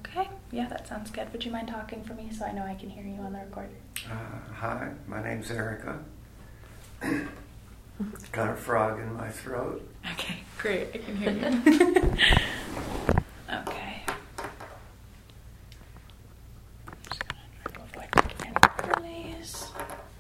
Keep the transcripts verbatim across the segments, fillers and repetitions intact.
Okay, yeah, that sounds good. Would you mind talking for me so I know I can hear you on the recorder? Uh, hi, my name's Erica. Got a frog in my throat. Okay, great. I can hear you. Okay. Just gonna try to avoid any delays.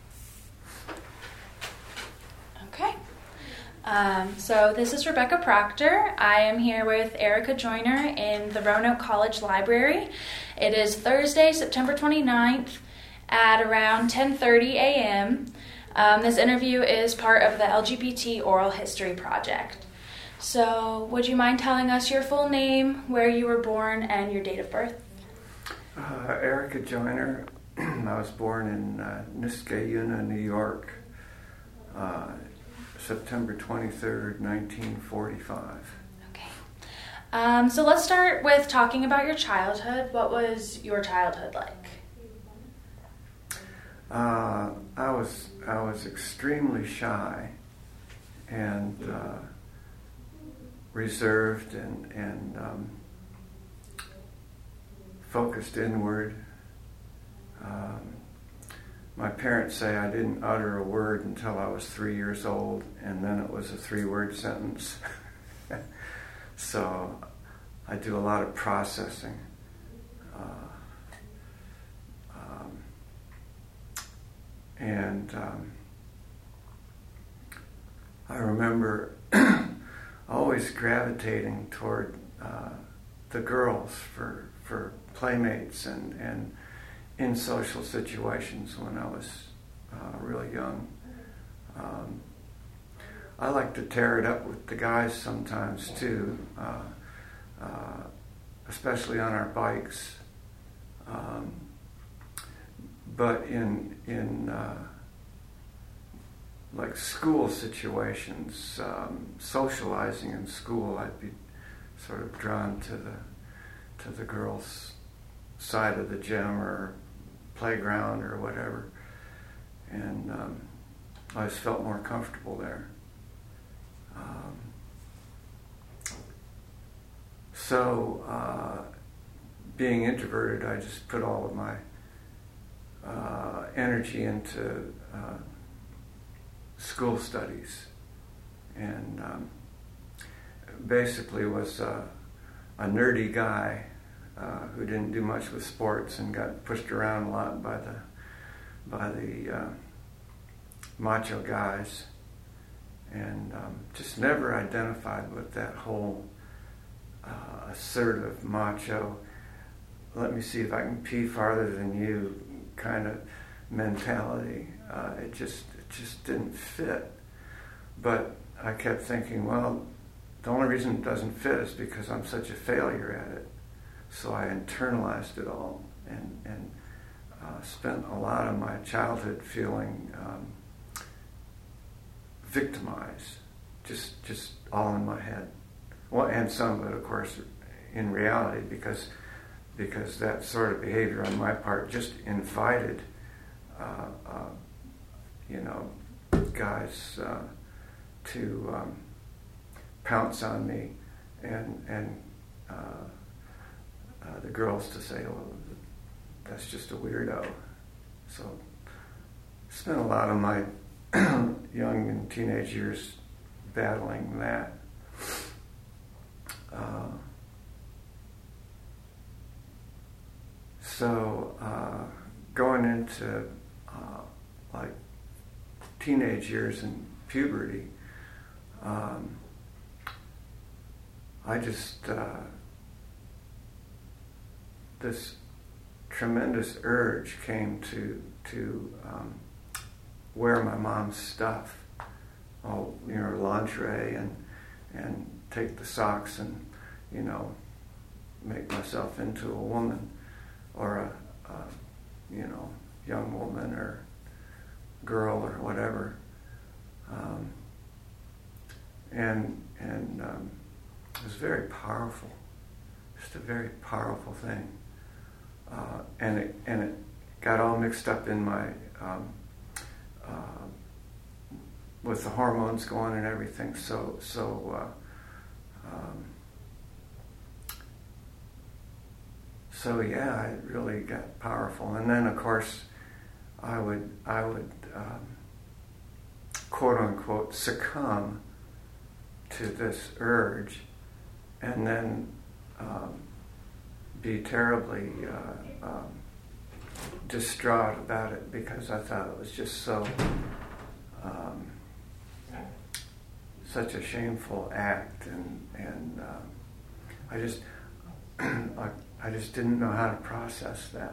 Okay. Um, so this is Rebecca Proctor. I am here with Erica Joyner in the Roanoke College Library. It is Thursday, September twenty-ninth at around ten thirty a.m. Um, this interview is part of the L G B T Oral History Project. So would you mind telling us your full name, where you were born, and your date of birth? Uh, Erica Joyner. I was born in uh, Niskayuna, New York, uh, September twenty-third, nineteen forty-five. Okay. Um, so let's start with talking about your childhood. What was your childhood like? Uh, I was I was extremely shy and uh, reserved and and um, focused inward. Um, my parents say I didn't utter a word until I was three years old, and then it was a three-word sentence. So I do a lot of processing. Uh, um, And um, I remember always gravitating toward uh, the girls for for playmates and, and in social situations when I was uh, really young. Um, I like to tear it up with the guys sometimes too, uh, uh, especially on our bikes. Um, But in in uh, like school situations, um, socializing in school, I'd be sort of drawn to the to the girls' side of the gym or playground or whatever, and um, I always felt more comfortable there. Um, so, uh, being introverted, I just put all of my Uh, energy into uh, school studies, and um, basically was uh, a nerdy guy uh, who didn't do much with sports and got pushed around a lot by the by the uh, macho guys, and um, just never identified with that whole uh, assertive macho, let me see if I can pee farther than you kind of mentality. Uh, it just it just didn't fit. But I kept thinking, well, the only reason it doesn't fit is because I'm such a failure at it. So I internalized it all and and uh, spent a lot of my childhood feeling um, victimized, just just all in my head. Well, and some of it, of course, in reality, because. because that sort of behavior on my part just invited, uh, uh, you know, guys uh, to um, pounce on me, and and uh, uh, the girls to say, "Well, that's just a weirdo." So, spent a lot of my young and teenage years battling that. Uh, So, uh, going into uh, like teenage years and puberty, um, I just uh, this tremendous urge came to to um, wear my mom's stuff, all you know, lingerie, and and take the socks and you know make myself into a woman. Or a, a, you know, young woman or girl or whatever, um, and and um, it was very powerful, just a very powerful thing, uh, and it and it got all mixed up in my um, uh, with the hormones going and everything. So so. Uh, um, so yeah, it really got powerful. And then of course, I would I would um, quote unquote succumb to this urge, and then um, be terribly uh, um, distraught about it because I thought it was just so um, such a shameful act, and and um, I just I, I just didn't know how to process that.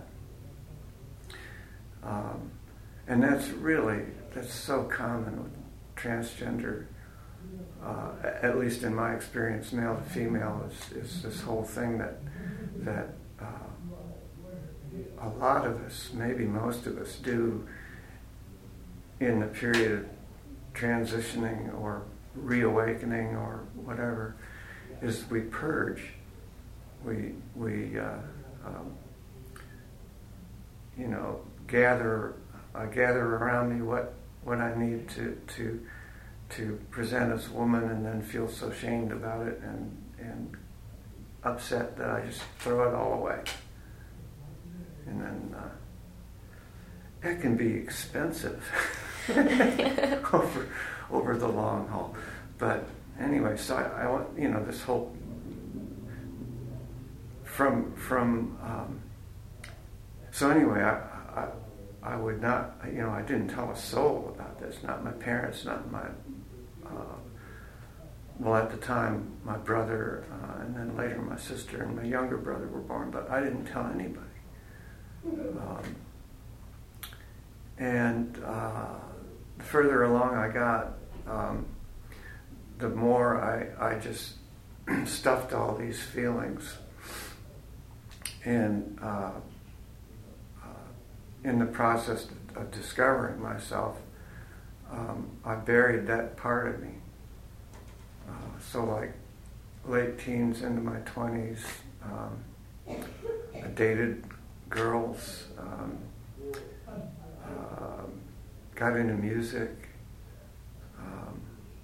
Um, and that's really, that's so common with transgender, uh, at least in my experience, male to female, is, is this whole thing that, that uh, a lot of us, maybe most of us, do in the period of transitioning or reawakening or whatever, is we purge. We, we uh, um, you know, gather uh, gather around me what what I need to to to present as a woman, and then feel so shamed about it and and upset that I just throw it all away. And then uh, that can be expensive over over the long haul. But anyway, so I, I want, you know, this whole from from. Um, So anyway, I, I I would not, you know, I didn't tell a soul about this, not my parents, not my, uh, well, at the time, my brother, uh, and then later my sister and my younger brother were born, but I didn't tell anybody. Um, and uh, the further along I got, um, the more I, I just stuffed all these feelings. And uh, in the process of discovering myself, um, I buried that part of me. Uh, so like late teens into my twenties, um, I dated girls, um, uh, got into music, um,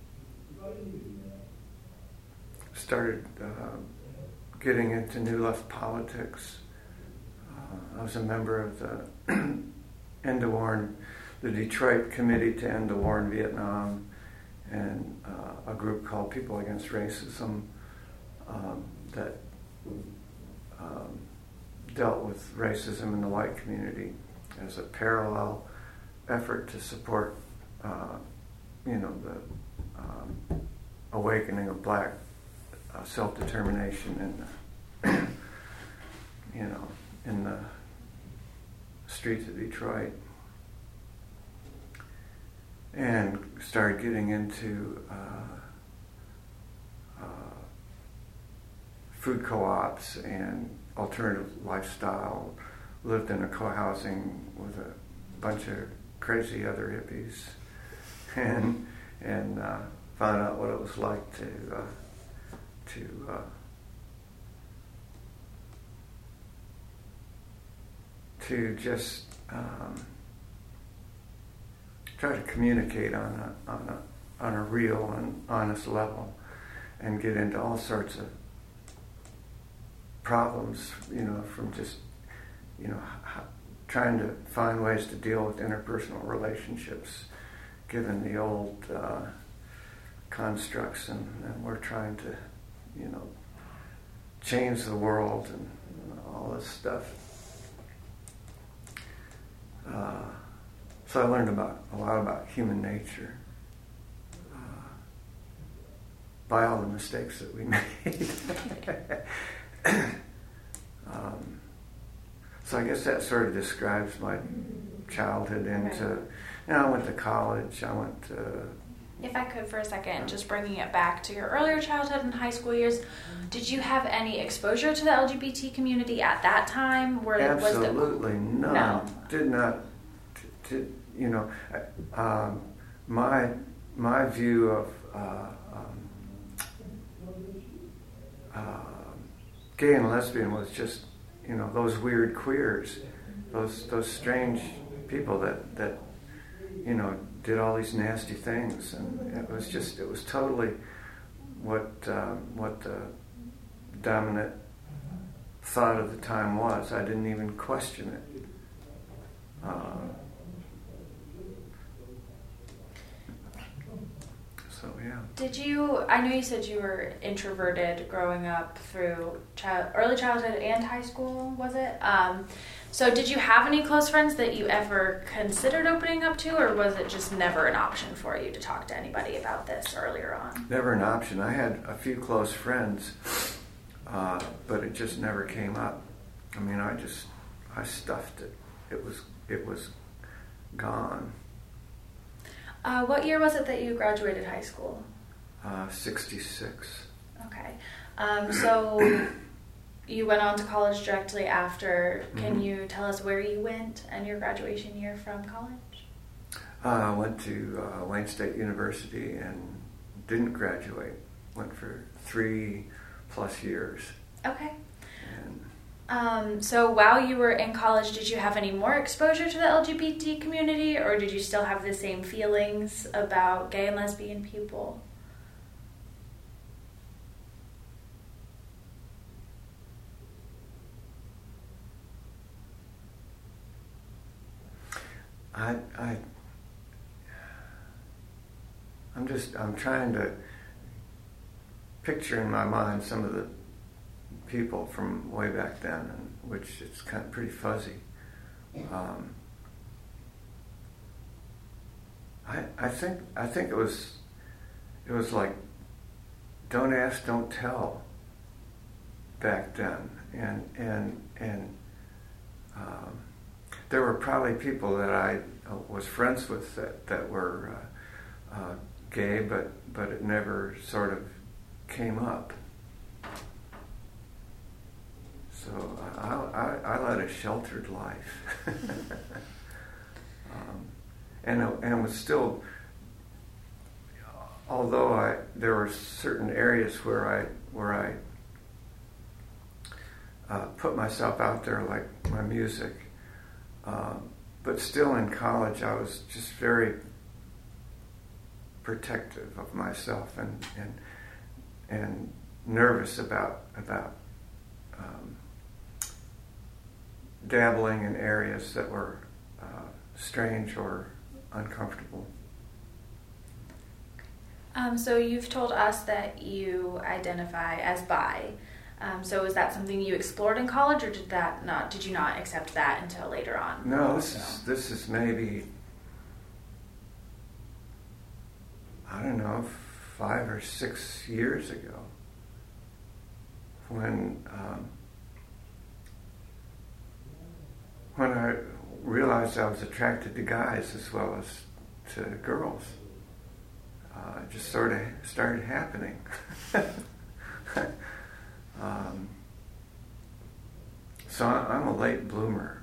started uh, getting into New Left politics. I was a member of the End the War in, the Detroit Committee to End the War in Vietnam, and uh, a group called People Against Racism um, that um, dealt with racism in the white community as a parallel effort to support, uh, you know, the um, awakening of black uh, self-determination in the, you know, in the streets of Detroit, and started getting into uh, uh, food co-ops and alternative lifestyle. Lived in a co-housing with a bunch of crazy other hippies, and and uh, found out what it was like to uh, to uh, to just um, try to communicate on a, on a on a real and honest level, and get into all sorts of problems, you know, from just, you know, h- trying to find ways to deal with interpersonal relationships, given the old uh, constructs, and, and we're trying to, you know, change the world and all this stuff. Uh, so I learned about a lot about human nature uh, by all the mistakes that we made. um, so I guess that sort of describes my childhood into, you know, I went to college, I went to... If I could for a second, just bringing it back to your earlier childhood and high school years, did you have any exposure to the L G B T community at that time? Were, Absolutely was the, none. No. Did not, t- t- you know, um, my my view of uh, um, uh, gay and lesbian was just, you know, those weird queers, those those strange people that, that you know, did all these nasty things, and it was just, it was totally what um, what the dominant thought of the time was. I didn't even question it. Uh, so yeah. Did you, I know you said you were introverted growing up through child, early childhood and high school, was it? Um, so did you have any close friends that you ever considered opening up to, or was it just never an option for you to talk to anybody about this earlier on? Never an option. I had a few close friends, uh, but it just never came up. I mean, I just, I stuffed it. It was, it was gone. Uh, what year was it that you graduated high school? Uh, sixty-six. Okay. Um, so you went on to college directly after. Can mm-hmm. you tell us where you went and your graduation year from college? Uh, I went to uh, Wayne State University and didn't graduate. Went for three plus years. Okay. And Um, so while you were in college, did you have any more exposure to the L G B T community, or did you still have the same feelings about gay and lesbian people? I, I, I'm just, I'm trying to picture in my mind some of the people from way back then, and which it's kind of pretty fuzzy. Um, I I think I think it was it was like don't ask, don't tell back then, and and and um, there were probably people that I was friends with that that were uh, uh, gay, but but it never sort of came up. So I, I, I led a sheltered life, um, and and was still. Although I there were certain areas where I where I uh, put myself out there, like my music, uh, but still in college I was just very protective of myself and and and nervous about about. Um, dabbling in areas that were uh, strange or uncomfortable. Um, so you've told us that you identify as bi. Um, so is that something you explored in college, or did that not? Did you not accept that until later on? No, this is this is maybe I don't know five or six years ago when. Um, When I realized I was attracted to guys as well as to girls, uh, it just sort of started happening. um, so I'm a late bloomer.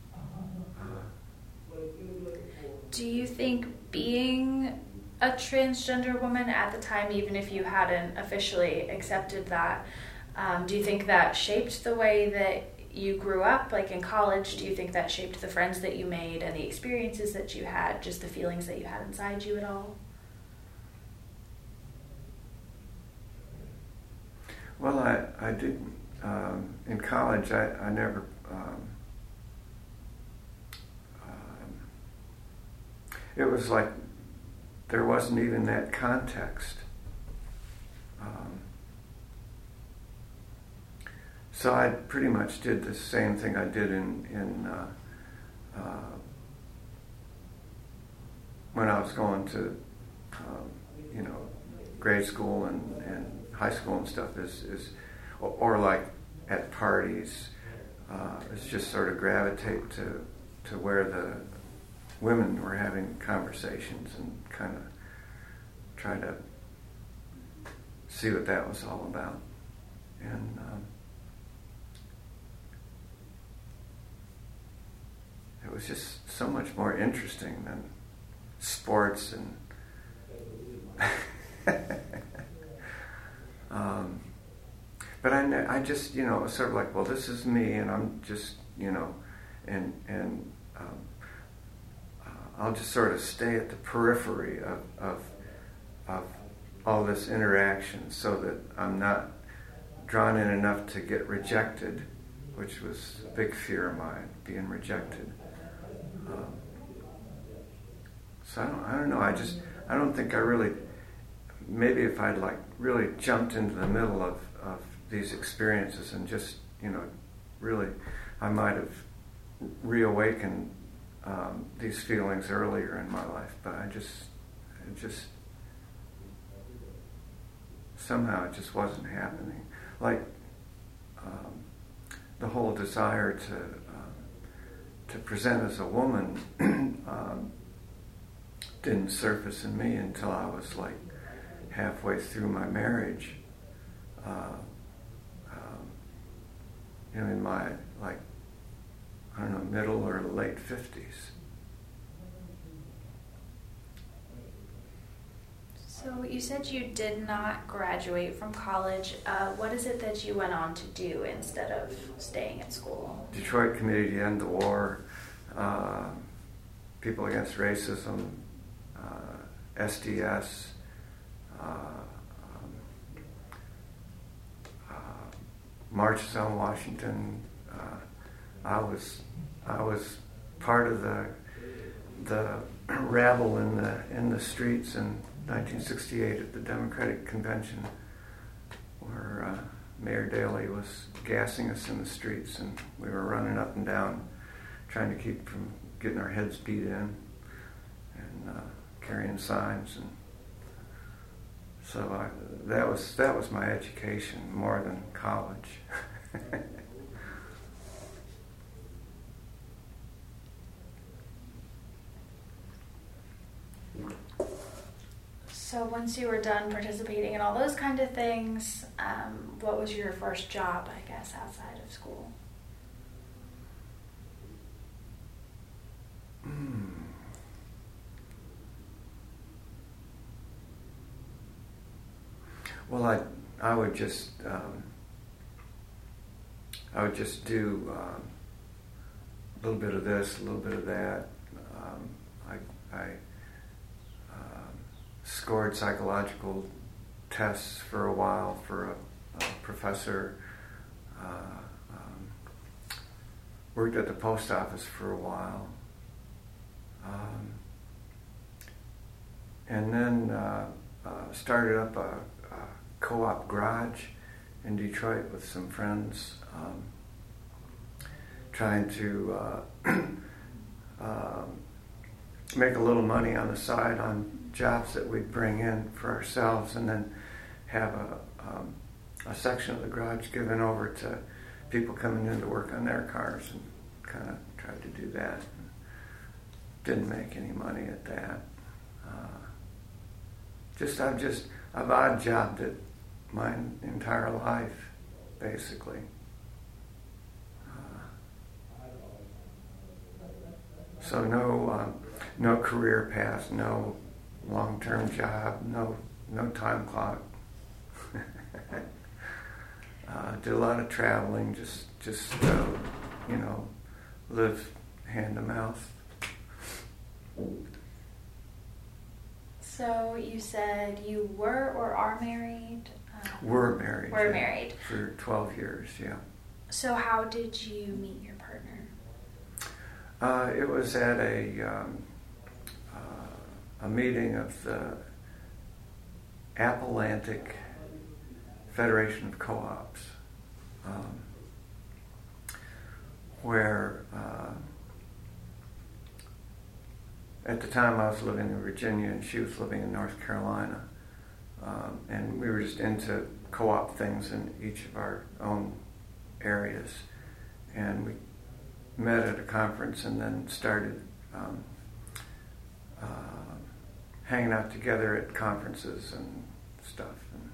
Uh, Do you think being a transgender woman at the time, even if you hadn't officially accepted that, um, do you think that shaped the way that you grew up, like in college? Do you think that shaped the friends that you made and the experiences that you had, just the feelings that you had inside you at all? Well, I, I did, um, in college, I, I never, um, um, it was like there wasn't even that context. Um, So I pretty much did the same thing I did in, in uh, uh, when I was going to, um, you know, grade school and, and high school and stuff. Is is or, or like at parties, uh, it's just sort of gravitate to to where the women were having conversations and kind of try to see what that was all about, and. Um, It was just so much more interesting than sports and um, but I, I just, you know, it was sort of like, well, this is me, and I'm just, you know, and and um, uh, I'll just sort of stay at the periphery of, of of all this interaction, so that I'm not drawn in enough to get rejected, which was a big fear of mine, being rejected. Um, so I don't, I don't know. I just I don't think I really. Maybe if I'd like really jumped into the middle of, of these experiences and just, you know, really, I might have reawakened um, these feelings earlier in my life. But I just, it just, somehow it just wasn't happening. Like um, the whole desire to um, to present as a woman um, didn't surface in me until I was like halfway through my marriage, uh, um, you know, in my, like, I don't know, middle or late fifties. So you said you did not graduate from college. Uh, what is it that you went on to do instead of staying at school? Detroit Committee to End the War, uh, People Against Racism, uh, S D S, Uh, um, uh, marches on Washington. Uh, I was I was part of the the rabble in the in the streets in nineteen sixty-eight at the Democratic Convention, where uh, Mayor Daley was gassing us in the streets, and we were running up and down, trying to keep from getting our heads beat in, and uh, carrying signs. And So I, that was that was my education more than college. So once you were done participating in all those kind of things, um, what was your first job, I guess, outside of school? Mm. Well, I I would just um, I would just do um, a little bit of this, a little bit of that. Um, I I um, scored psychological tests for a while for a, a professor. Uh, um, worked at the post office for a while, um, and then uh, uh, started up a co-op garage in Detroit with some friends, um, trying to uh, um, make a little money on the side on jobs that we'd bring in for ourselves, and then have a, um, a section of the garage given over to people coming in to work on their cars, and kind of tried to do that. Didn't make any money at that. Uh, just I've just I've odd jobbed it my entire life, basically. Uh, so no, um, no career path, no long-term job, no no time clock. uh, did a lot of traveling, just just uh, you know, live hand to mouth. So you said you were or are married? Um, We're married. We're yeah, married. For twelve years, yeah. So how did you meet your partner? Uh, it was at a um, uh, a meeting of the Appalantic Federation of Co-ops, um, where uh, at the time I was living in Virginia and she was living in North Carolina, um, and we were just into co-op things in each of our own areas, and we met at a conference and then started um, uh, hanging out together at conferences and stuff, and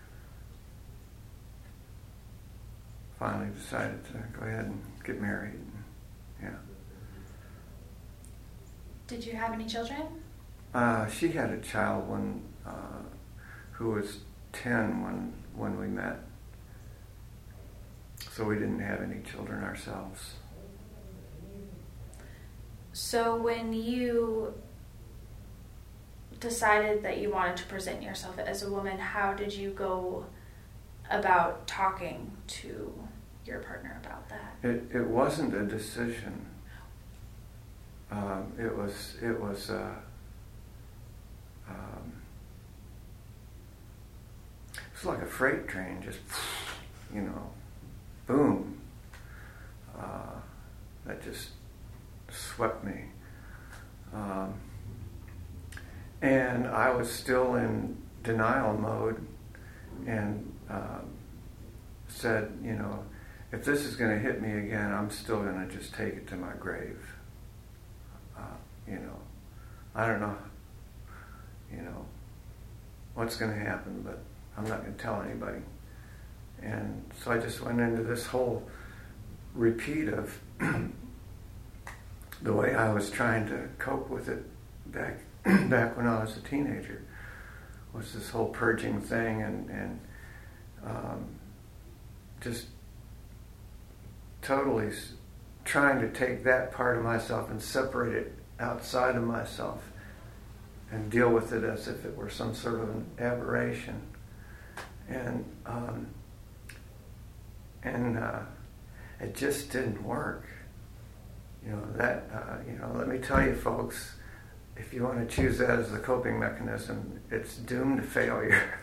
finally decided to go ahead and get married. Yeah. Did you have any children? Uh, she had a child when uh, who was ten when when we met, so we didn't have any children ourselves. So when you decided that you wanted to present yourself as a woman, how did you go about talking to your partner about that? It it wasn't a decision. Um, it was it was uh, um, it was like a freight train, just you know, boom. Uh, that just swept me, um, and I was still in denial mode, and um, said, you know, if this is going to hit me again, I'm still going to just take it to my grave. Uh, you know, I don't know, you know, what's going to happen, but I'm not going to tell anybody. And so I just went into this whole repeat of the way I was trying to cope with it back back when I was a teenager, was this whole purging thing, and, and um, just totally s- trying to take that part of myself and separate it outside of myself and deal with it as if it were some sort of an aberration. And um, and uh, it just didn't work. You know, that, uh, you know, let me tell you folks, if you want to choose that as the coping mechanism, it's doomed to failure.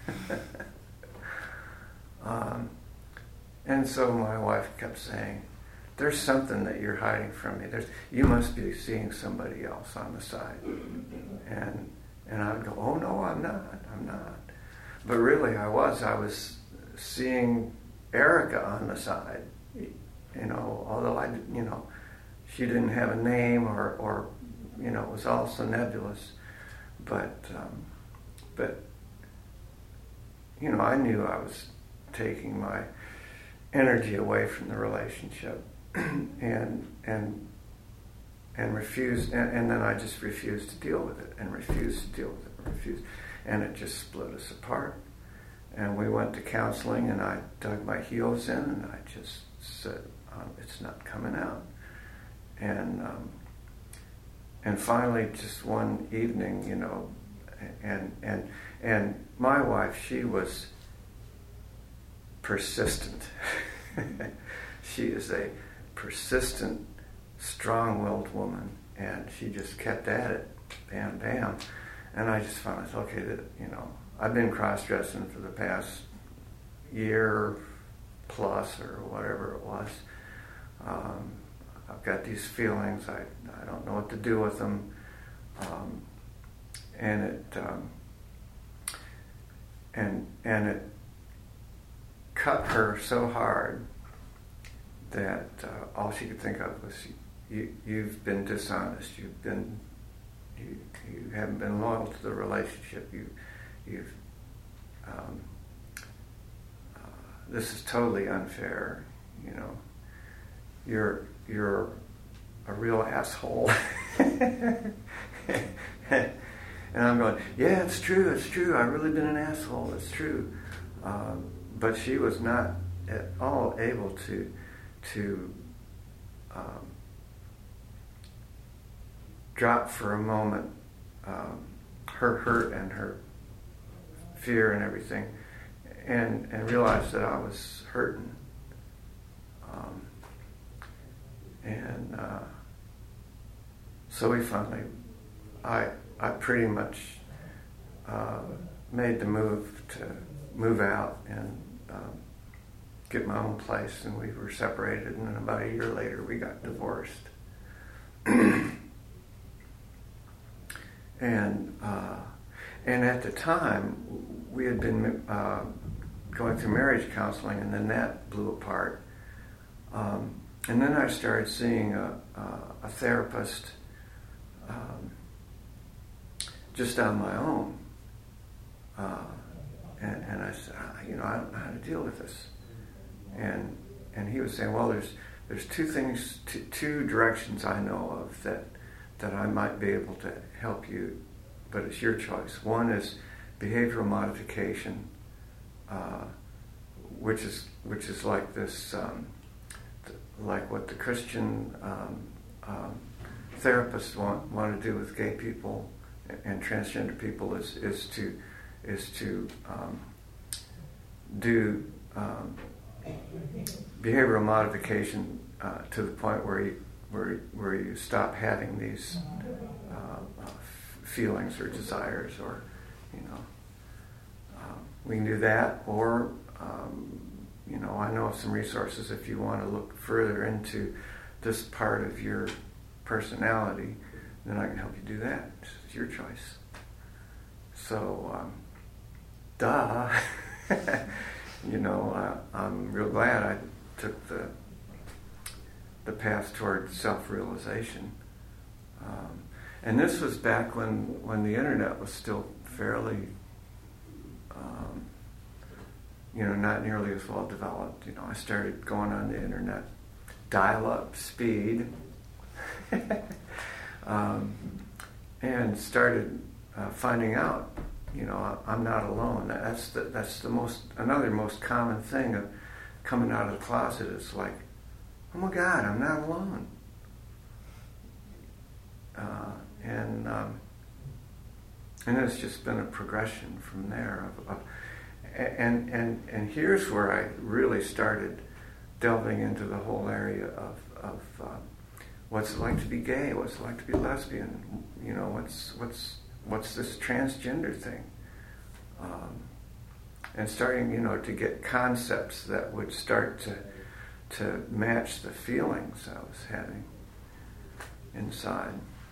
um, and so my wife kept saying, there's something that you're hiding from me. There's, you must be seeing somebody else on the side. And and I would go, oh no, I'm not, I'm not. But really I was, I was seeing Erica on the side. You know, although I, you know, she didn't have a name, or, or you know, it was all so nebulous. But, um, but, you know, I knew I was taking my energy away from the relationship, and and and refused, and, and then I just refused to deal with it, and refused to deal with it, and refused, and it just split us apart. And we went to counseling, and I dug my heels in, and I just said, um, it's not coming out. And um, and finally, just one evening, you know, and and and my wife, she was persistent. She is a persistent, strong-willed woman, and she just kept at it, bam, bam. And I just found, okay, that, you know, I've been cross-dressing for the past year plus or whatever it was. Um, I've got these feelings. I I don't know what to do with them, um, and it um, and and it cut her so hard that uh, all she could think of was, you, you've been dishonest. You've been you you haven't been loyal to the relationship. You you've um, uh, this is totally unfair. You know, you're you're a real asshole. And I'm going, yeah, it's true, it's true. I've really been an asshole. It's true. Um, but she was not at all able to to um, drop for a moment um, her hurt and her fear and everything, and and realize that I was hurting. Um, and uh, so we finally, I I pretty much uh, made the move to move out and um, get my own place, and we were separated, and then about a year later we got divorced. and uh, and at the time we had been uh, going through marriage counseling, and then that blew apart. Um, and then I started seeing a, a, a therapist um, just on my own. Uh, and, and I said, you know, I don't know how to deal with this. And and he was saying, well, there's there's two things, two, two directions I know of that that I might be able to help you, but it's your choice. One is behavioral modification, uh, which is which is like this, um, th- like what the Christian um, um, therapists want want to do with gay people and, and transgender people is is to is to um, do um, behavioral modification uh, to the point where you where where you stop having these uh, uh, feelings or desires, or you know, um, we can do that, or um, you know, I know of some resources if you want to look further into this part of your personality, then I can help you do that. It's your choice. So, um, duh, you know, uh, I'm real glad I took the the path toward self-realization. Um, and this was back when, when the internet was still fairly, um, you know, not nearly as well developed. You know, I started going on the internet, dial-up speed, um, and started uh, finding out, you know, I'm not alone. That's the, that's the most, another most common thing of coming out of the closet is like, oh my God, I'm not alone. Uh, and um, and it's just been a progression from there. Of, of, and and and here's where I really started delving into the whole area of of um, what's it like to be gay, what's it like to be lesbian, you know, what's what's what's this transgender thing, um, and starting, you know, to get concepts that would start to to match the feelings I was having inside.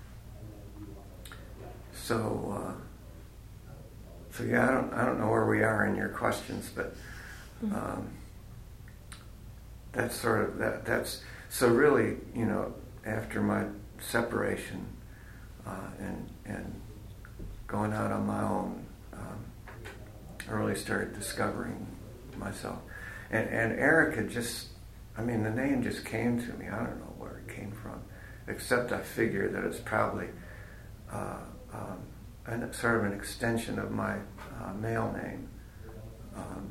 So, uh, so yeah, I don't, I don't know where we are in your questions, but um, that's sort of that. That's so really, you know, after my separation uh, and and going out on my own, um, I really started discovering myself. And and Erica just, I mean, the name just came to me. I don't know where it came from, except I figure that it's probably uh, um, an, sort of an extension of my uh, male name. Um,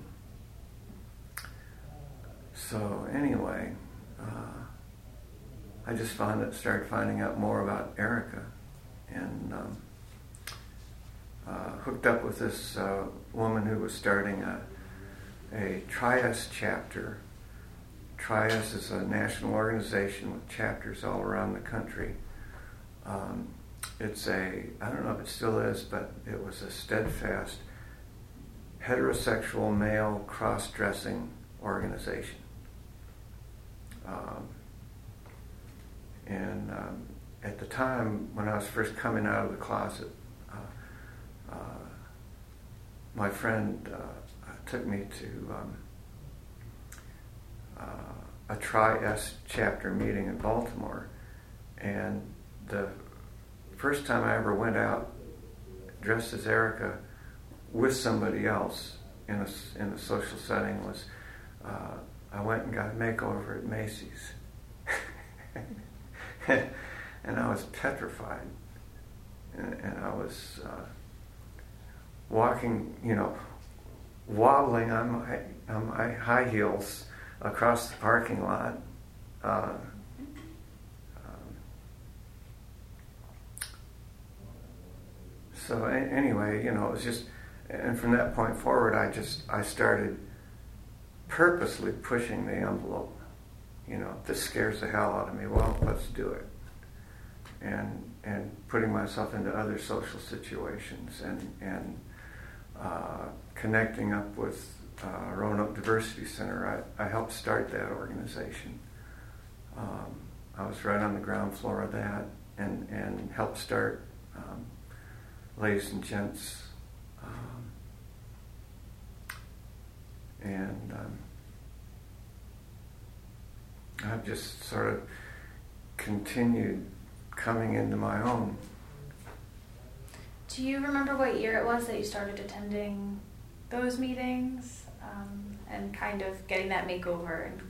so anyway, uh, I just found it, started finding out more about Erica, and um, uh, hooked up with this uh, woman who was starting a, a Trias chapter. Trias is a national organization with chapters all around the country. Um, it's a, I don't know if it still is, but it was a steadfast heterosexual male cross-dressing organization. Um, and um, at the time when I was first coming out of the closet, uh, uh, my friend uh, took me to um, Uh, a Tri-S chapter meeting in Baltimore, and the first time I ever went out dressed as Erica with somebody else in a, in a social setting was uh, I went and got a makeover at Macy's. And I was petrified, and, and I was uh, walking, you know, wobbling on my, on my high heels across the parking lot. Uh, um, so a- anyway, you know, it was just, and from that point forward, I just, I started purposely pushing the envelope. You know, this scares the hell out of me. Well, let's do it. And and putting myself into other social situations, and and uh, connecting up with Uh, Roanoke Diversity Center. I, I helped start that organization. Um, I was right on the ground floor of that, and, and helped start um, Ladies and Gents. Um, and um, I've just sort of continued coming into my own. Do you remember what year it was that you started attending those meetings? Um, and kind of getting that makeover? And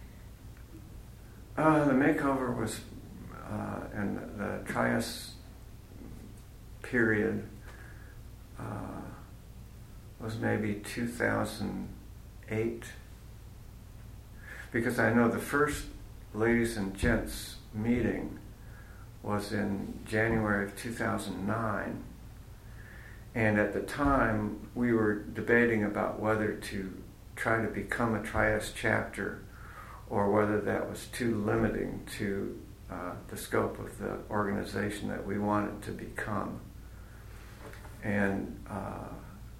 uh, the makeover was, uh, and the Trias period uh, was maybe two thousand eight, because I know the first Ladies and Gents meeting was in January of two thousand nine. And at the time, we were debating about whether to try to become a Trieste chapter, or whether that was too limiting to uh, the scope of the organization that we wanted to become. And uh,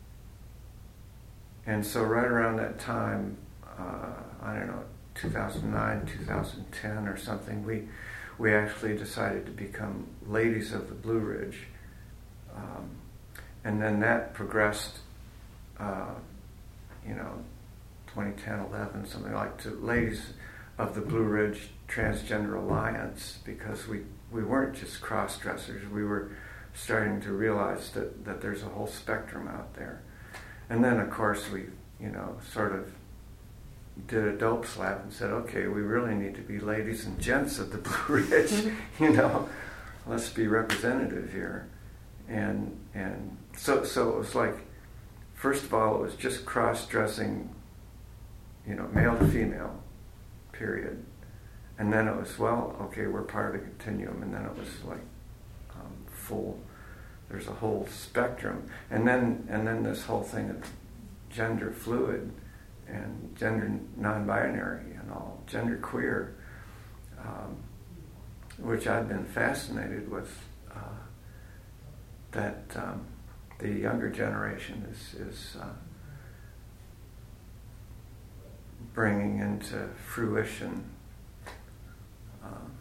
and so right around that time, uh, I don't know, two thousand nine, two thousand ten or something, we we actually decided to become Ladies of the Blue Ridge. Um, and then that progressed, uh, you know, twenty ten, eleven, something like, to Ladies of the Blue Ridge Transgender Alliance, because we, we weren't just cross-dressers. We were starting to realize that, that there's a whole spectrum out there. And then, of course, we, you know, sort of did a dope slap and said, okay, we really need to be Ladies and Gents of the Blue Ridge, you know, let's be representative here. And and so so it was like, first of all, it was just cross-dressing, you know, male to female, period. And then it was, well, okay, we're part of the continuum. And then it was like um, full, there's a whole spectrum. And then and then this whole thing of gender fluid and gender non-binary and all, gender queer, um, which I've been fascinated with. Uh, that um, the younger generation is, is uh, bringing into fruition. Um,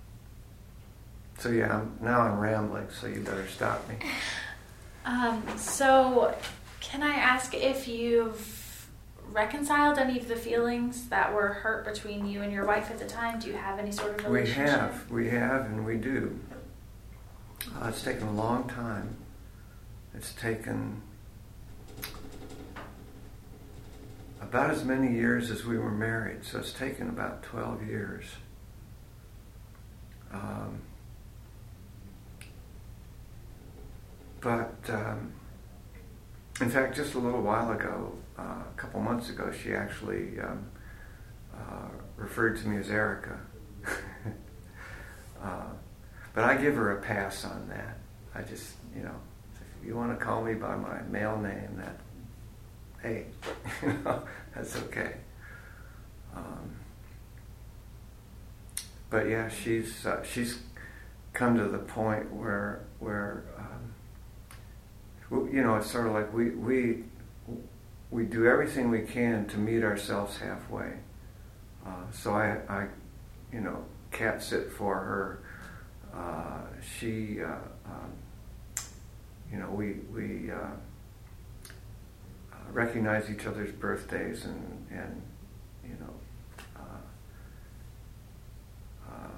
so yeah, I'm, now I'm rambling, so you better stop me. Um, so can I ask if you've reconciled any of the feelings that were hurt between you and your wife at the time? Do you have any sort of relationship? We have, we have, and we do. Uh, it's taken a long time. It's taken about as many years as we were married, so it's taken about twelve years. Um, but, um, in fact, just a little while ago, uh, a couple months ago, she actually um, uh, referred to me as Erica. uh, But I give her a pass on that. I just, you know, if you want to call me by my male name, that, hey, you know, that's okay. Um, but yeah, she's uh, she's come to the point where where um, you know, it's sort of like we we we do everything we can to meet ourselves halfway. Uh, so I I you know cat sit for her. Uh, she, uh, um, you know, we we uh, uh, recognize each other's birthdays and and you know uh, uh,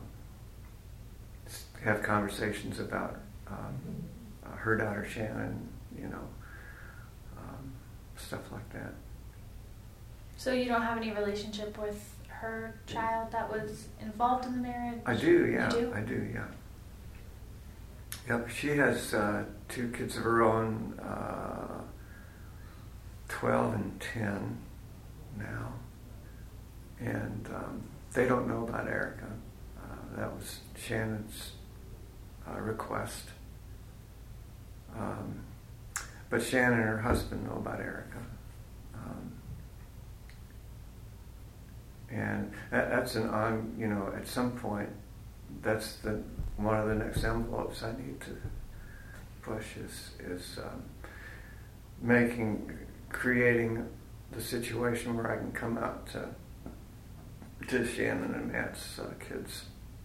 have conversations about um, uh, her daughter Shannon, you know, um, stuff like that. So you don't have any relationship with her child that was involved in the marriage? I do, yeah. You do? I do, yeah. Yep, she has uh, two kids of her own, uh, twelve and ten now. And um, they don't know about Erica. Uh, that was Shannon's uh, request. Um, but Shannon and her husband know about Erica. Um, and that, that's an on, you know, at some point, that's the one of the next envelopes I need to push is is um, making, creating the situation where I can come out to to Shannon and Matt's uh, kids.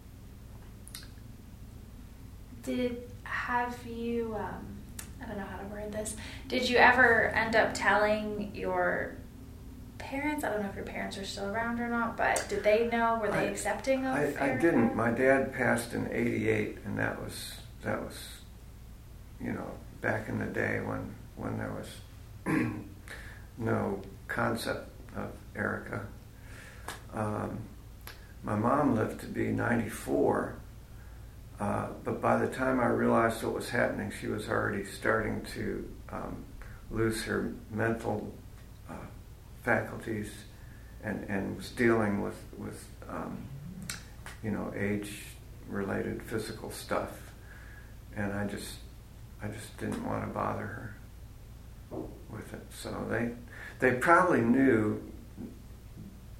Did have you? Um, I don't know how to word this. Did you ever end up telling your parents? I don't know if your parents are still around or not, but did they know? Were they I, accepting of I, I didn't. My dad passed in eighty-eight, and that was that was, you know, back in the day when when there was no concept of Erica. Um, my mom lived to be ninety-four, uh, but by the time I realized what was happening, she was already starting to um, lose her mental uh, faculties, and, and was dealing with, with um, you know, age-related physical stuff, and I just I just didn't want to bother her with it. So they they probably knew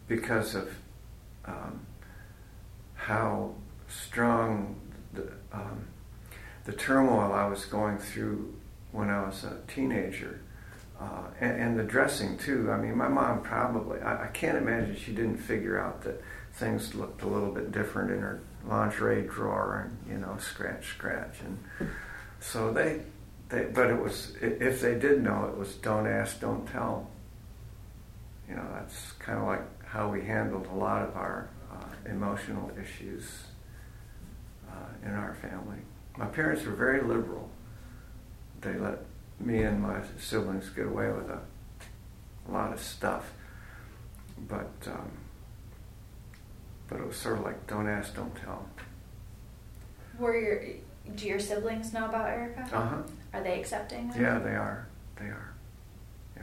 because of um, how strong the, um, the turmoil I was going through when I was a teenager, uh, and, and the dressing too. I mean, my mom probably, I, I can't imagine she didn't figure out that things looked a little bit different in her lingerie drawer, and, you know, scratch, scratch. And so they, they, but it was, if they did know, it was don't ask, don't tell. You know, that's kind of like how we handled a lot of our uh, emotional issues uh, in our family. My parents were very liberal. They let me and my siblings get away with a, a lot of stuff. But um, but it was sort of like don't ask, don't tell. Were your do your siblings know about Erica? Uh-huh. Are they accepting? Of Yeah, it? they are. They are. Yeah.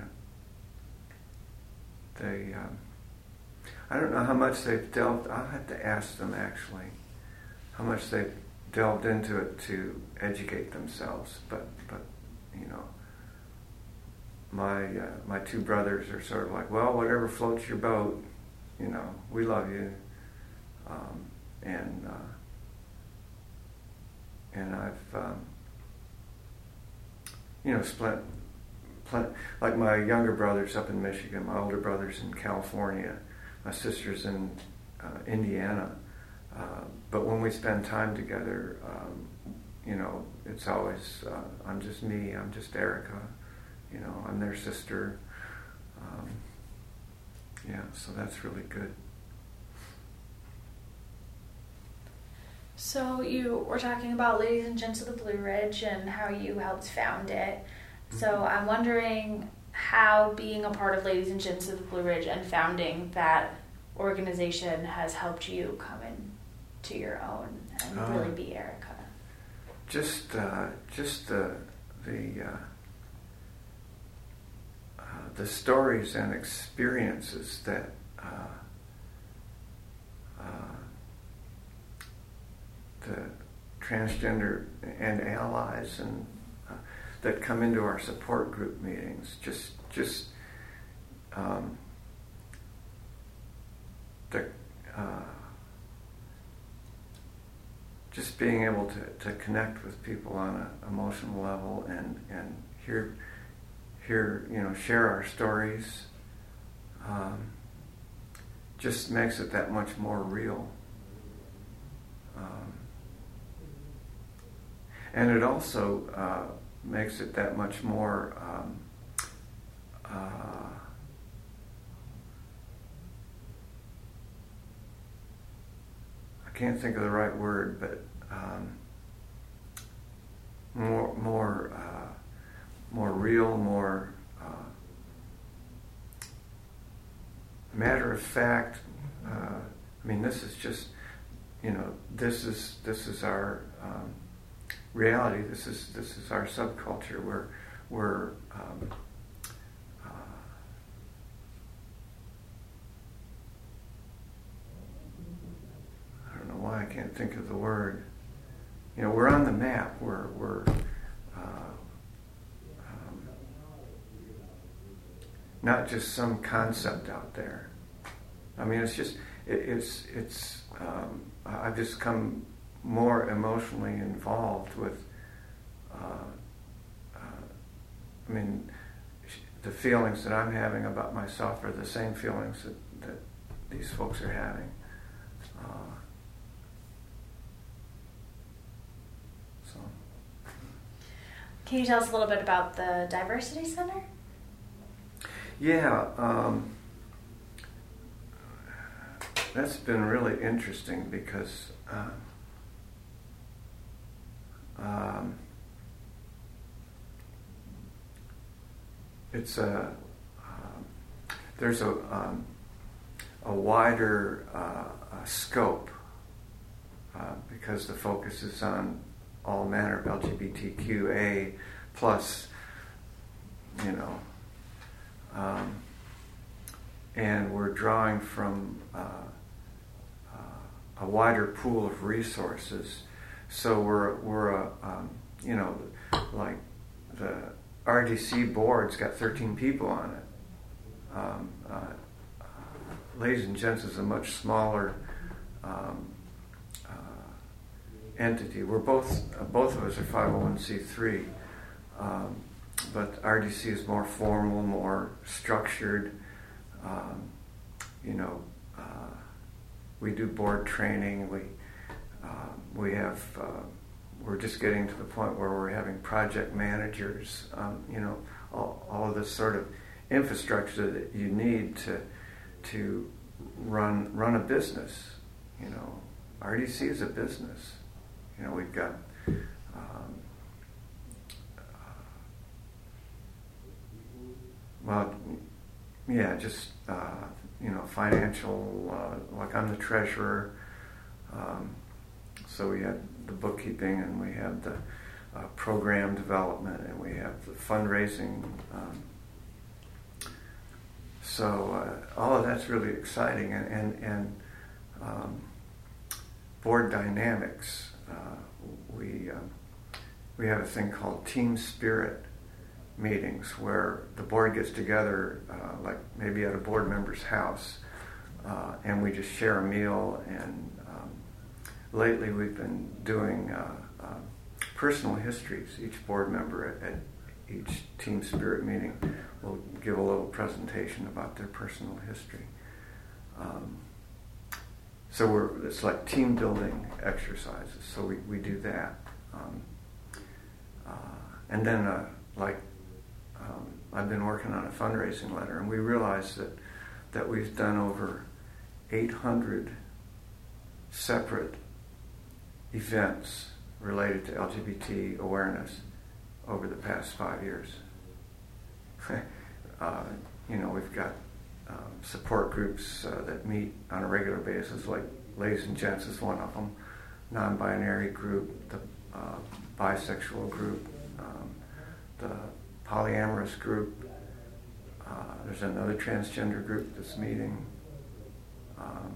They. Um, I don't know how much they've delved. I'll have to ask them actually how much they've delved into it to educate themselves. But but you know, my uh, my two brothers are sort of like, well, whatever floats your boat. You know, we love you. Um, and uh, and I've um, you know split, split like my younger brother's up in Michigan, my older brother's in California, my sister's in uh, Indiana. Uh, but when we spend time together, um, you know, it's always uh, I'm just me, I'm just Erica, you know, I'm their sister. Um, yeah, so that's really good. So you were talking about Ladies and Gents of the Blue Ridge and how you helped found it. Mm-hmm. So I'm wondering how being a part of Ladies and Gents of the Blue Ridge and founding that organization has helped you come into your own and uh, really be Erica. Just, uh, just the the uh, uh, the stories and experiences that. Uh, uh, the transgender and allies and uh, that come into our support group meetings, just just um, the uh, just being able to, to connect with people on an emotional level and and hear hear you know share our stories um, just makes it that much more real. Um, And it also uh, makes it that much more um, uh, I can't think of the right word, but um, more more uh, more real, more uh, matter of fact. Uh, I mean, this is just you know this is this is our um, reality. This is this is our subculture. We're we're um, uh, I don't know why I can't think of the word. You know, we're on the map. We're we're uh, um, not just some concept out there. I mean, it's just it, it's it's. Um, I've just come more emotionally involved with, uh, uh, I mean, the feelings that I'm having about myself are the same feelings that, that these folks are having. Uh, so. Can you tell us a little bit about the Diversity Center? Yeah, um, that's been really interesting because uh, Um, it's a um, there's a um, a wider uh, uh, scope uh, because the focus is on all manner of L G B T Q A plus, you know, um, and we're drawing from uh, uh, a wider pool of resources. So we're we're a um, you know like the R D C board's got thirteen people on it. Um, uh, Ladies and Gents is a much smaller um, uh, entity. We're both, uh, both of us are five oh one c three, um, but R D C is more formal, more structured. Um, you know, uh, we do board training. We uh, we have. Uh, we're just getting to the point where we're having project managers. Um, you know, all, all of this sort of infrastructure that you need to to run run a business. You know, R D C is a business. You know, we've got. Um, well, yeah, just. Uh, you know, financial, uh, like I'm the treasurer, um, so we have the bookkeeping, and we have the uh, program development, and we have the fundraising. Um, so uh, all of that's really exciting, and, and, and um, board dynamics. Uh, we, um, we have a thing called Team Spirit meetings where the board gets together, uh, like maybe at a board member's house, uh, and we just share a meal. And um, lately we've been doing uh, uh, personal histories. Each board member at, at each Team Spirit meeting will give a little presentation about their personal history. Um, so we're it's like team building exercises. So we, we do that, um, uh, and then uh, like. Um, I've been working on a fundraising letter, and we realized that, that we've done over eight hundred separate events related to L G B T awareness over the past five years. uh, you know, we've got um, support groups uh, that meet on a regular basis, like Ladies and Gents is one of them, non-binary group, the uh, bisexual group, um, the polyamorous group. Uh, there's another transgender group that's meeting. Um,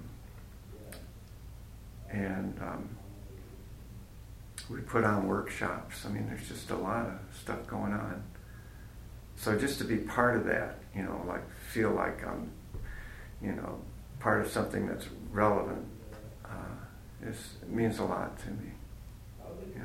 and um, we put on workshops. I mean, there's just a lot of stuff going on. So just to be part of that, you know, like feel like I'm, you know, part of something that's relevant, uh, is, it means a lot to me. Yeah.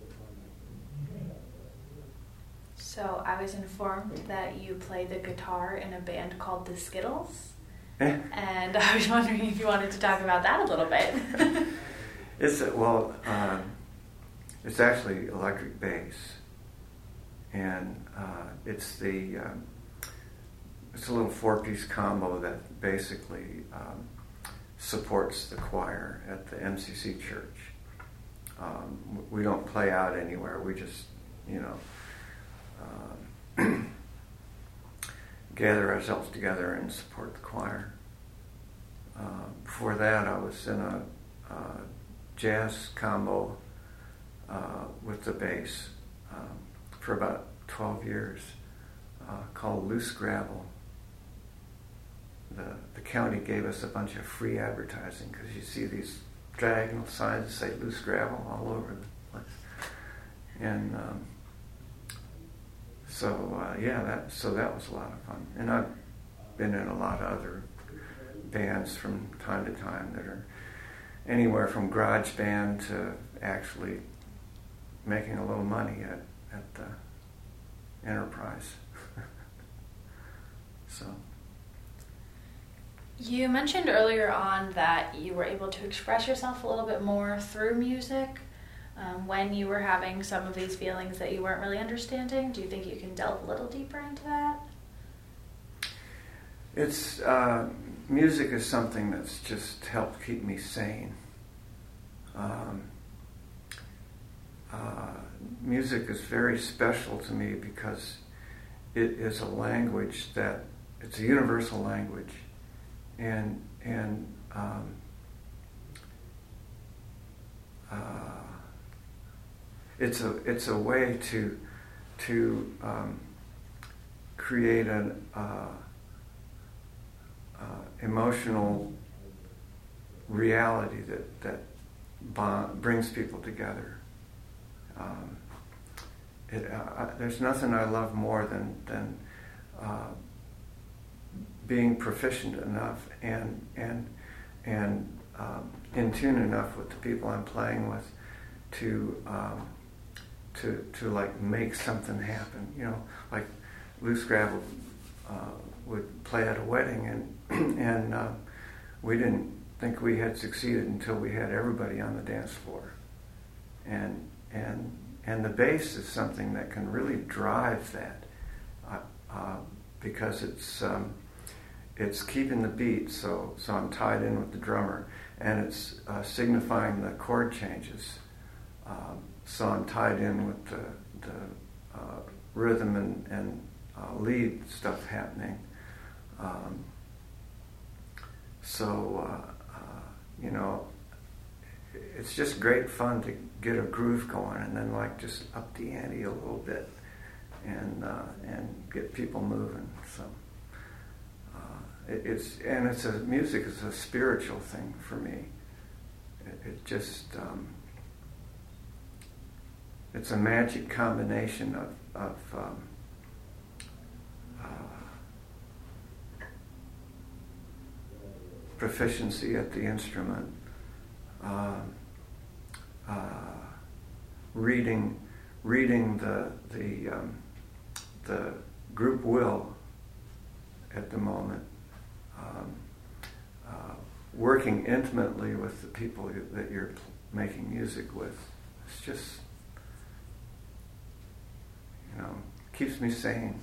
So I was informed that you play the guitar in a band called the Skittles, Eh? and I was wondering if you wanted to talk about that a little bit. It's a, well, um, it's actually electric bass, and uh, it's the um, it's a little four-piece combo that basically um, supports the choir at the M C C church. Um, we don't play out anywhere. We just, you know. Uh, gather ourselves together and support the choir. Uh, before that, I was in a uh, jazz combo uh, with the bass um, for about twelve years, uh, called Loose Gravel. The, the county gave us a bunch of free advertising because you see these diagonal signs that say Loose Gravel all over the place. And um, So uh, yeah, that so that was a lot of fun, and I've been in a lot of other bands from time to time that are anywhere from garage band to actually making a little money at at the Enterprise. So. You mentioned earlier on that you were able to express yourself a little bit more through music. Um, when you were having some of these feelings that you weren't really understanding, do you think you can delve a little deeper into that? It's uh, music is something that's just helped keep me sane. Um, uh, music is very special to me because it is a language that it's a universal language, and and um, uh, It's a it's a way to to um, create an uh, uh, emotional reality that that bond, brings people together. Um, it, uh, I, there's nothing I love more than than uh, being proficient enough and and and um, in tune enough with the people I'm playing with to um, to to like make something happen. You know, like Lou Scrabble uh, would play at a wedding, and and uh, we didn't think we had succeeded until we had everybody on the dance floor. And and and the bass is something that can really drive that, uh, uh, because it's um, it's keeping the beat. So so I'm tied in with the drummer, and it's uh, signifying the chord changes. Um, so I'm tied in with the the uh, rhythm and and uh, lead stuff happening. Um, so uh, uh, you know, it's just great fun to get a groove going and then like just up the ante a little bit and uh, and get people moving. So uh, it, it's and it's a music is a spiritual thing for me. It, it just um, it's a magic combination of of um, uh, proficiency at the instrument. Uh, uh, reading, reading the the um, the group will at the moment, um, uh, working intimately with the people that you're making music with. It's just, you know, keeps me sane.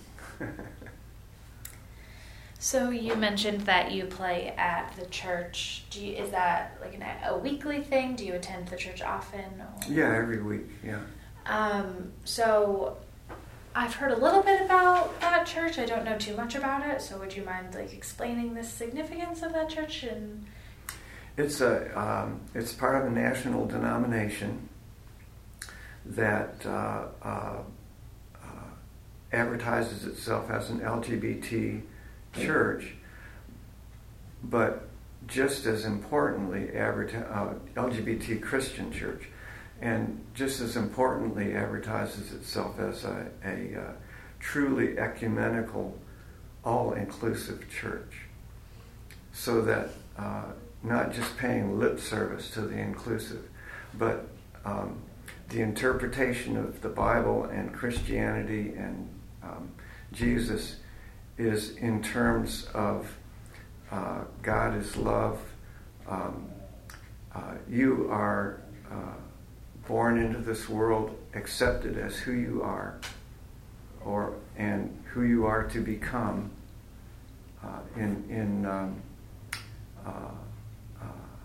So you mentioned that you play at the church. Do you, is that like an, a weekly thing? Do you attend the church often? Or? Yeah, every week, yeah. Um, so I've heard a little bit about that church. I don't know too much about it. So would you mind like explaining the significance of that church? And It's a um, it's part of a national denomination that uh, uh, uh, advertises itself as an L G B T church, but just as importantly, adverti- uh, L G B T Christian church, and just as importantly, advertises itself as a, a uh, truly ecumenical, all-inclusive church, so that uh, not just paying lip service to the inclusive, but um, the interpretation of the Bible and Christianity and um, Jesus is in terms of uh, God is love. Um, uh, you are uh, born into this world, accepted as who you are, or and who you are to become uh, in in um, uh, uh,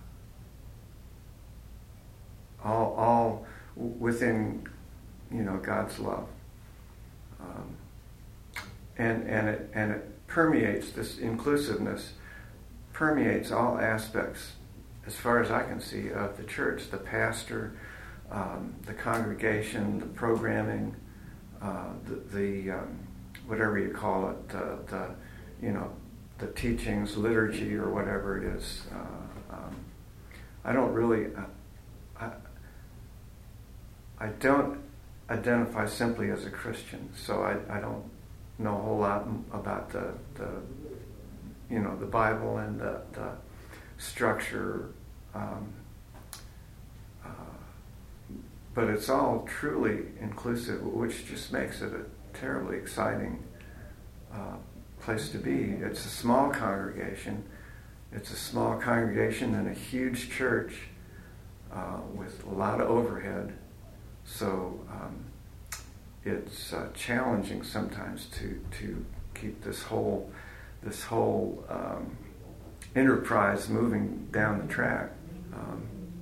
all all within, you know, God's love. Um, And and it and it permeates, this inclusiveness permeates all aspects, as far as I can see, of the church. The pastor, um, the congregation, the programming, uh, the, the um, whatever you call it, the, the you know, the teachings, liturgy, or whatever it is. Uh, um, I don't really, uh, I, I don't identify simply as a Christian, so I, I don't know a whole lot about the, the you know, the Bible and the, the structure, um, uh, but it's all truly inclusive, which just makes it a terribly exciting uh, place to be. It's a small congregation. It's a small congregation in a huge church uh, with a lot of overhead. So um, it's uh, challenging sometimes to to keep this whole this whole um, enterprise moving down the track. Um,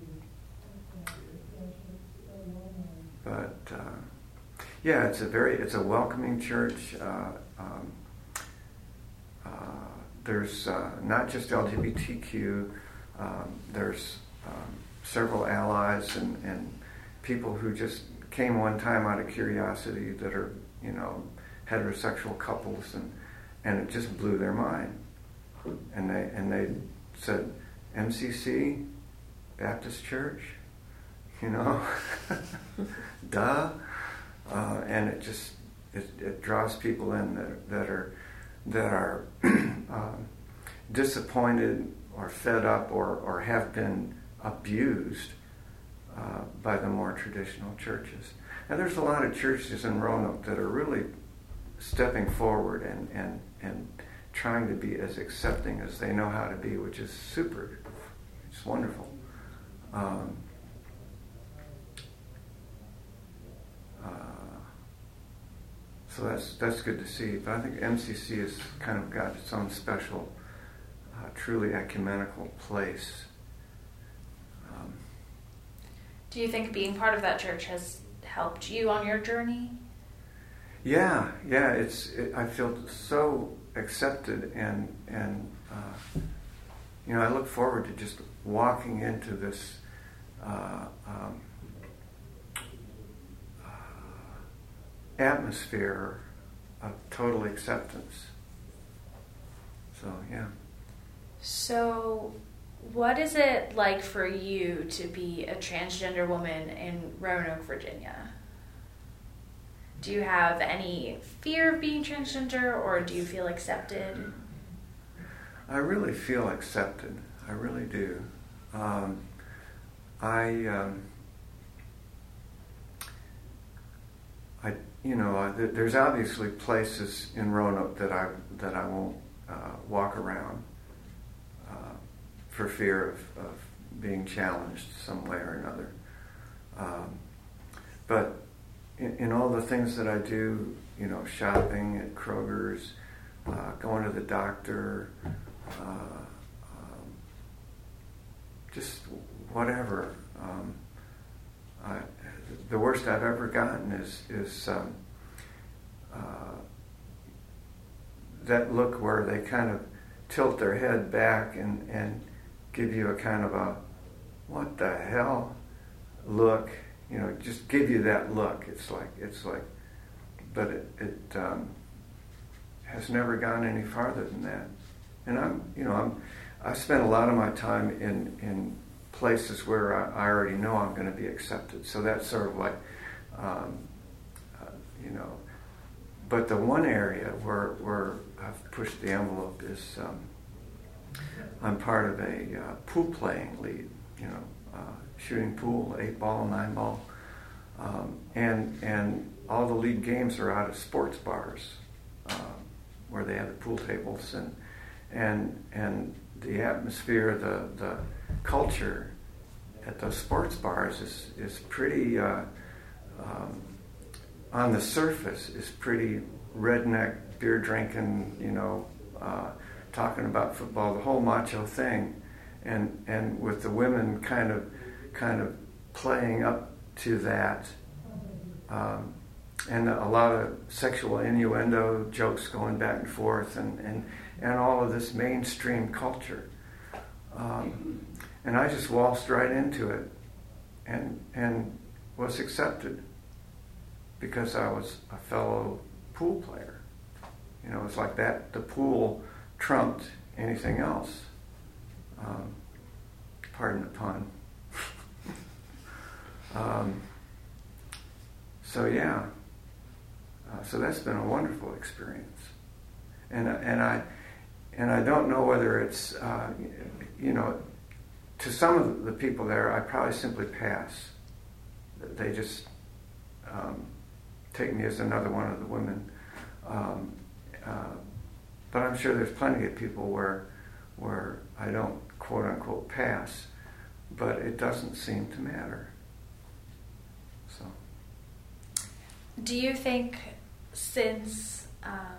but uh, yeah, it's a very it's a welcoming church. Uh, um, uh, there's uh, not just L G B T Q. Um, there's um, several allies and, and people who just came one time out of curiosity that are, you know, heterosexual couples, and and it just blew their mind. And they and they said, M C C, Baptist Church, you know, duh. Uh, and it just it, it draws people in that that are that are um, disappointed or fed up or, or have been abused uh, by the more traditional churches. And there's a lot of churches in Roanoke that are really stepping forward and, and, and trying to be as accepting as they know how to be, which is super. It's wonderful. Um, uh, so that's that's good to see. But I think M C C has kind of got its own special, uh, truly ecumenical place. Um, Do you think being part of that church has helped you on your journey? Yeah, yeah. It's it, I feel so accepted, and and uh, you know, I look forward to just walking into this uh, um, uh, atmosphere of total acceptance. So yeah. So, what is it like for you to be a transgender woman in Roanoke, Virginia? Do you have any fear of being transgender, or do you feel accepted? I really feel accepted. I really do. Um, I, um, I, you know, I, there's obviously places in Roanoke that I that I won't uh, walk around uh, for fear of, of being challenged some way or another. Um, but in, in all the things that I do, you know, shopping at Kroger's, uh, going to the doctor. Uh, um, just whatever. Um, I, the worst I've ever gotten is is um, uh, that look where they kind of tilt their head back and, and give you a kind of a what the hell look. You know, just give you that look. It's like it's like, but it, it um, has never gone any farther than that. And I'm, you know, I'm, I spend a lot of my time in, in places where I, I already know I'm going to be accepted. So that's sort of like, um, uh, you know, but the one area where where I've pushed the envelope is um, I'm part of a uh, pool playing league, you know, uh, shooting pool, eight ball, nine ball, um, and and all the league games are out of sports bars uh, where they have the pool tables and. And and the atmosphere, the the culture at those sports bars is is pretty uh, um, on the surface is pretty redneck, beer drinking, you know, uh, talking about football, the whole macho thing, and and with the women kind of kind of playing up to that, um, and a lot of sexual innuendo jokes going back and forth, and and. and all of this mainstream culture. Um, and I just waltzed right into it and and was accepted because I was a fellow pool player. You know, it's like that, the pool trumped anything else. Um, pardon the pun. um, so yeah, uh, so that's been a wonderful experience. And, and I, And I don't know whether it's, uh, you know, to some of the people there, I probably simply pass. They just um, take me as another one of the women. Um, uh, but I'm sure there's plenty of people where, where I don't quote unquote pass, but it doesn't seem to matter. So. Do you think since um,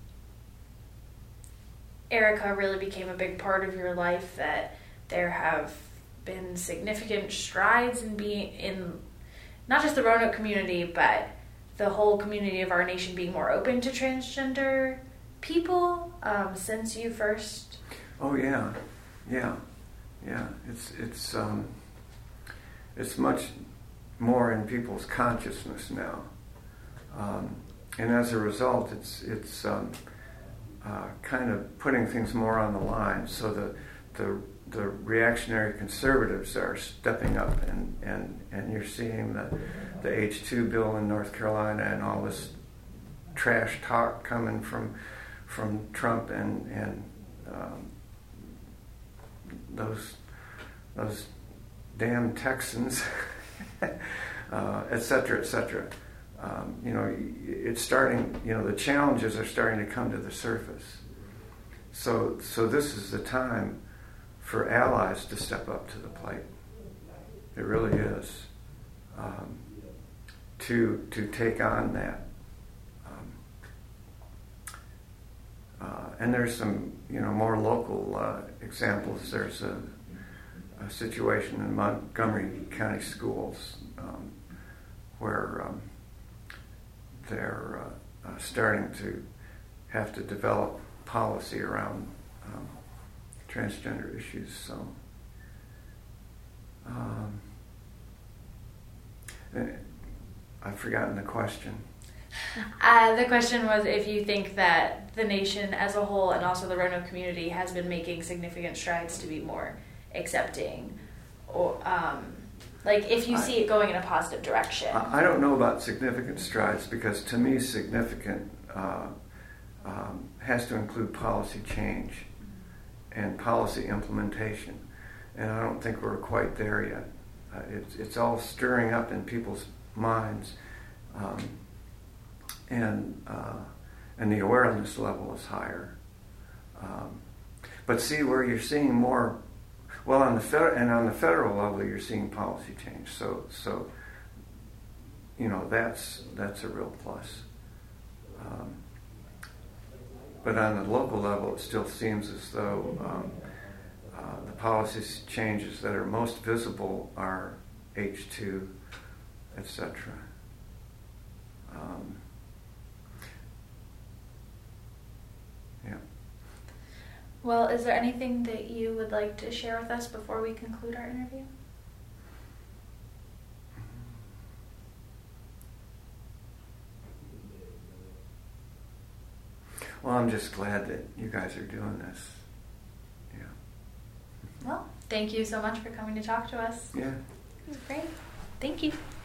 Erica really became a big part of your life that there have been significant strides in being in not just the Roanoke community, but the whole community of our nation being more open to transgender people um, since you first? Oh yeah, yeah, yeah. It's it's um, it's much more in people's consciousness now, um, and as a result, it's it's. Um, Uh, kind of putting things more on the line, so the the the reactionary conservatives are stepping up, and, and, and you're seeing the the H two bill in North Carolina and all this trash talk coming from from Trump and and um, those those damn Texans, uh, et cetera, et cetera. Um, you know, it's starting. You know, the challenges are starting to come to the surface. So, so this is the time for allies to step up to the plate. It really is. Um, to to take on that. Um, uh, and there's some, you know, more local uh, examples. There's a, a situation in Montgomery County Schools um, where um, they're uh, uh, starting to have to develop policy around um, transgender issues. So, um, I've forgotten the question. Uh, the question was if you think that the nation as a whole and also the Roanoke community has been making significant strides to be more accepting, or um, like if you I, see it going in a positive direction. I don't know about significant strides, because to me significant uh, um, has to include policy change and policy implementation, and I don't think we're quite there yet. Uh, it's, it's all stirring up in people's minds, um, and uh, and the awareness level is higher. Um, but see, where you're seeing more, well, on the fed- and on the federal level, you're seeing policy change. So so you know that's that's a real plus. Um, but on the local level, it still seems as though um, uh, the policy changes that are most visible are H two, et cetera. Um, yeah. Well, is there anything that you would like to share with us before we conclude our interview? Well, I'm just glad that you guys are doing this. Yeah. Well, thank you so much for coming to talk to us. Yeah. It was great. Thank you.